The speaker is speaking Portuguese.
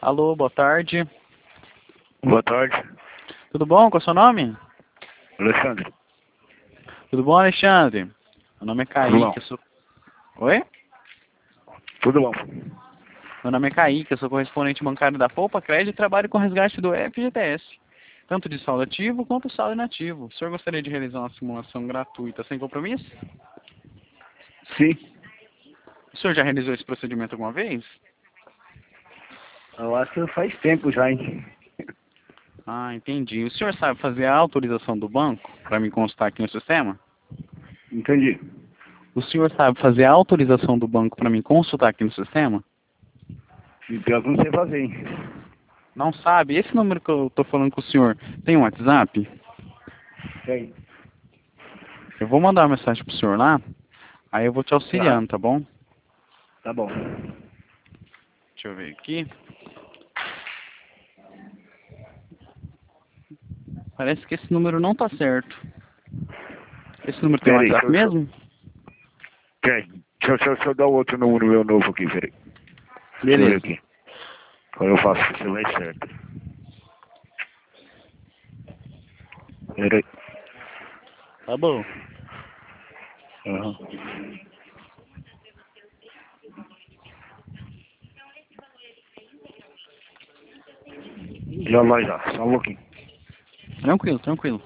Alô, boa tarde. Boa tarde, Tudo bom? Qual é o seu nome? Alexandre. Tudo bom, Alexandre? Meu nome é Tudo bom? Kaique, eu sou... Oi? Tudo bom? Meu nome é Kaique, eu sou correspondente bancário da Poupa Crédito e trabalho com resgate do FGTS, tanto de saldo ativo quanto saldo inativo. O senhor gostaria de realizar uma simulação gratuita sem compromisso? Sim. O senhor já realizou esse procedimento alguma vez? Eu acho que faz tempo já, hein? Ah, entendi. O senhor sabe fazer a autorização do banco para me constar aqui no sistema? Entendi. O senhor sabe fazer a autorização do banco para me consultar aqui no sistema? E pior que eu não sei fazer, hein? Não sabe? Esse número que eu tô falando com o senhor tem um WhatsApp? Tem. Eu vou mandar uma mensagem pro senhor lá, aí eu vou te Aham. auxiliando, tá bom? Tá bom. Deixa eu ver aqui. Parece que esse número não tá certo. Esse número tem um Pera aí, WhatsApp mesmo? Tem. Deixa eu dar o outro número meu novo aqui, peraí. Deixa eu ver Beleza. aqui. Quando eu faço isso, vai certo. Peraí. Tá bom. Aham. Já vai já, só um pouquinho. Tranquilo, tranquilo.